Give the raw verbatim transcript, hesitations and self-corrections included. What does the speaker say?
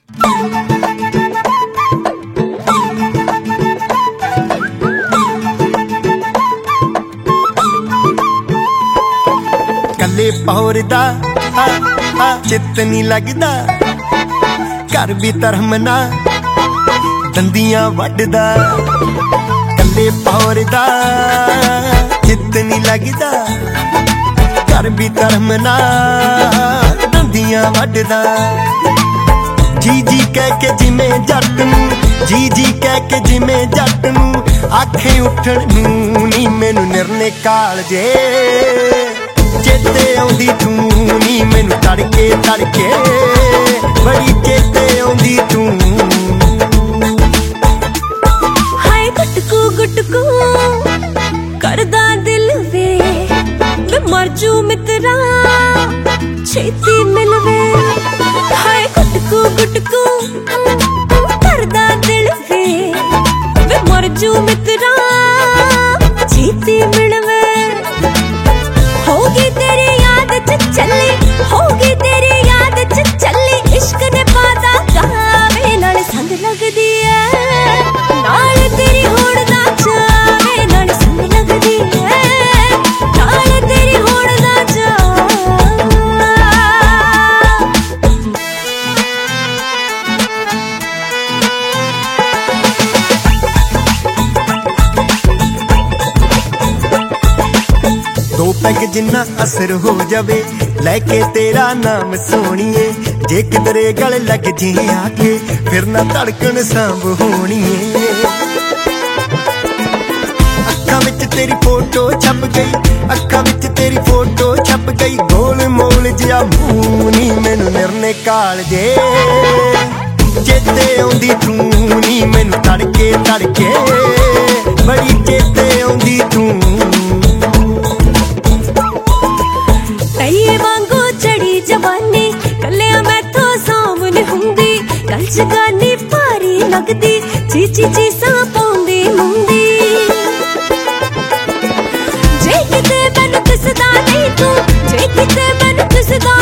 ਕੱਲੇ ਪੌਰਦਾ ਆ ਆ ਚਿੱਤ ਨੀ ਲੱਗਦਾ, ਘਰ ਵੀ ਧਰਮ ਨਾ ਦੰਦੀਆਂ ਵੱਢਦਾ। ਕੱਲੇ ਪੌਰਦਾ ਚਿੱਤ ਨੀ ਲੱਗਦਾ, ਘਰ ਵੀ ਧਰਮ ਨਾ ਦੰਦੀਆਂ ਵੱਢਦਾ। ਜੀ ਜੀ ਕਹਿ ਕੇ ਜਿਵੇਂ ਜੱਟ ਨੂੰ, ਜੀ ਜੀ ਕਹਿ ਕੇ ਜਿਵੇਂ ਜੱਟ ਨੂੰ ਆਖੇ ਉੱਠਣ ਨੂੰ ਨੀ ਮੈਨੂੰ ਨਿਰਨੇ ਕਾਲਜੇ। ਚੇਤੇ ਆਉਂਦੀ ਤੂੰ ਨੀ ਮੈਨੂੰ ਤੜਕੇ ਤੜਕੇ, ਬੜੀ ਚੇਤੇ ਆਉਂਦੀ ਤੂੰ। ਹਾਏ ਗੁਟਕੂ ਗੁਟਕੂ ਕਰਦਾ ਦਿਲ ਵੇ, ਮੈਂ ਮਰ ਜੂ ਮਿੱਤਰਾ ਛੇਤੀ ਮਿਲਵੇ। ਹਾਏ ਗੁਟਕੂ ਗੁਟਕੂ ਕਰਦਾ ਦਿਲ ਵੇ, ਮੈਂ ਮਰ ਜੂ ਮਿੱਤਰਾ ਛੇਤੀ ਮਿਲਵੇ। ਹੋਗੀ ਤੇਰੀ ਯਾਦ ਚ ਚੱਲੀ, ਹੋਗੀ ਤੇਰੀ ਯਾਦ ਚ ਚੱਲੀ, ਇਸ਼ਕ ਨੇ ਪਾਤਾ ਗਾਵੇ ਨਾਲ ਸੰਗ ਲੱਗਦੀ ਐ, ਨਾਲ ਤੇਰੀ ਹੋਣ ਦਾ ਚਾਵੇ ਨਾਲ ਸੰਗ ਲੱਗਦੀ ਐ, ਨਾਲ ਤੇਰੀ ਹੋਣ ਦਾ ਚਾਅ। ਦੋ ਪੈਗ ਜਿੰਨਾ ਅਸਰ ਹੋ ਜਾਵੇ ਲੈ ਕੇ ਤੇਰਾ ਨਾਮ ਸੋਹਣੀਏ, ਜੇ ਕਿਧਰੇ ਗਲ ਲੱਗ ਜੇ ਆ ਕੇ ਫਿਰ ਨਾ ਧੜਕਣ ਸਾਂਭ ਹੋਣੀਏ। ਅੱਖਾਂ ਵਿੱਚ ਤੇਰੀ ਫੋਟੋ ਛਪ ਗਈ, ਅੱਖਾਂ ਵਿੱਚ ਤੇਰੀ ਫੋਟੋ ਛਪ ਗਈ, ਗੋਲ ਮੋਲ ਜਿਹਾ ਮੂੰਹ ਨੀ ਮੈਨੂੰ ਨਿਰਨੇ ਕਾਲਜੇ। ਚੇਤੇ ਆਉਂਦੀ ਤੂੰ ਨੀ ਮੈਨੂੰ ਤੜਕੇ ਤੜਕੇ, ਬੜੀ ਚੇਤੇ ਆਉਂਦੀ ਤੂੰ। ਤਈਏ ਵਾਂਗੂ ਚੜੀ ਜਵਾਨੀ, ਕੱਲਿਆਂ ਮੈਥੋਂ ਸਾਂਭ ਨੀ ਹੁੰਦੀ, ਗੱਲ ਚ ਗਾਨੀ ਭਾਰੀ ਲੱਗਦੀ, ਚੀਚੀ ਚੀਸਾਂ ਪਾਉਂਦੀ ਮੁੰਦੀ। ਜੇ ਕਿਤੇ ਮੈਨੂੰ ਦਿਸਦਾ ਨਹੀਂ ਤੂੰ, ਜੇ ਕਿਤੇ ਮੈਨੂੰ ਦਿਸਦਾ